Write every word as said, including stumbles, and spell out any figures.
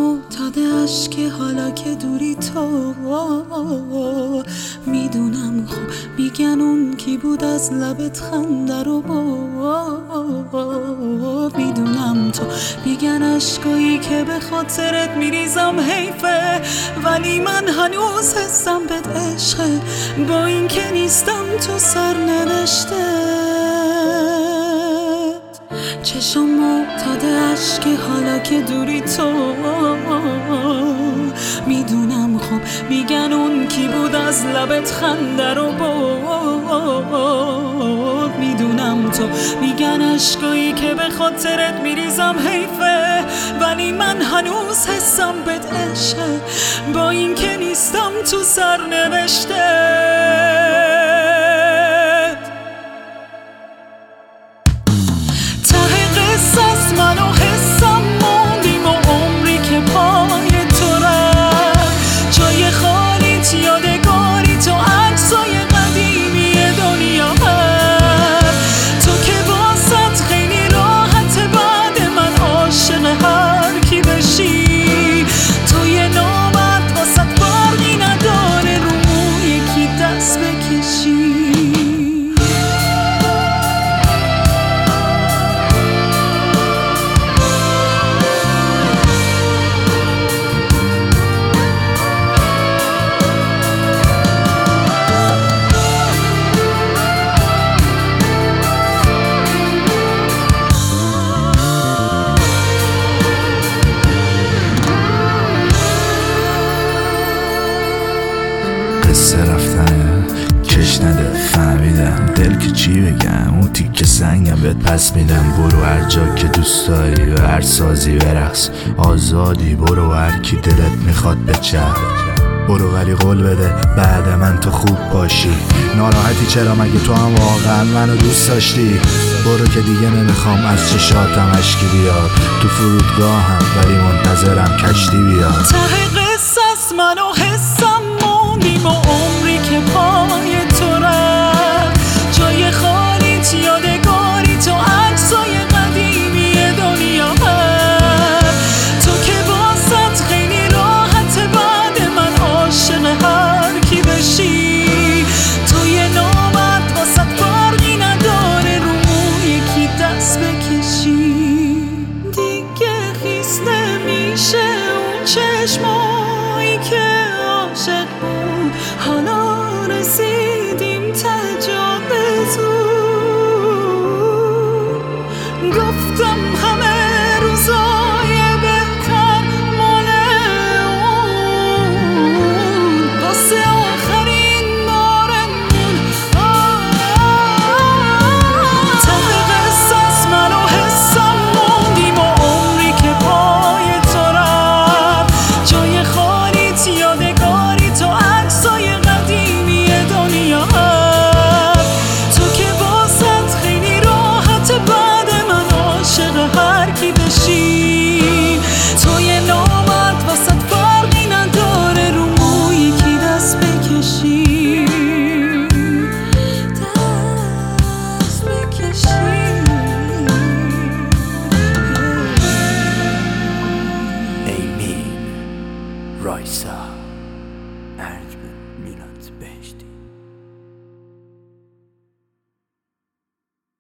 معتاد اشک حالا که دوری تو. میدونم خب میگن اون کی بود از لبت خنده رو با. میدونم تو میگن اشکایی که به خاطرت میریزم حیفه، ولی من هنوز حسم بهت عشقه، با این که نیستم تو سرنوشته. چشم معتاد اشک حالا که دوری تو. میدونم خب میگن اون کی بود از لبت خنده رو برد. میدونم تو میگن اشکایی که به خاطرت میریزم حیفه، ولی من هنوز حسم بهت عشقه، با این که نیستم تو سرنوشته. من و حسم موندیم و عمری که پای تو رفت، جای خالیت یادگاری تو عکسای قدیمی دنیا هست. تو که واسط خیلی راحت بعد من عاشق هر کی بشی، تو یه نامت واسط فرقی نداره رو مو یکی دست بکشی. قصه رفتن کش نده فهمیدم، دل که چی بگم اون تیکه سنگم بهت پس میدم. برو هر جا که دوست داری و هر سازی برقص، آزادی برو هر کی دلت میخواد بچرخ. برو ولی قول بده بعد من تو خوب باشی. ناراحتی چرا مگه تو هم واقعا منو دوست داشتی؟ برو که دیگه نمیخوام از چشاتم اشکی بیاد، تو فرودگاهم ولی منتظرم کشتی بیاد. ته قصه است من و حسم موندیم و عمری که پای تو رفت، جای خالیت یادگاری تو عکسای قدیمی دنیا هست. تو که واسط خیلی راحت بعد من عاشق هر کی بشی، تو یه نامت واسط فرقی نداره رو مو یکی دست بکشی. دیگه خیس نمیشه اون چشمایی که عاشق بود، حالا رسیدیم ته جاده زود. گفتم همه روزای بهتر مال اون، واسه آخرین بارمون. ته قصه است من و حسم موندیم و عمری که پای تو رفت، جای خالیت یادگاری تو عکسای قدیمی دنیا هست. تو که واسط خیلی راحت بعد من عاشق هر کی بشی، تو یه نامت واسط فرقی نداره رو مو یکی دست بکشی. دست بکشی. ایمین رایسا ارجمند.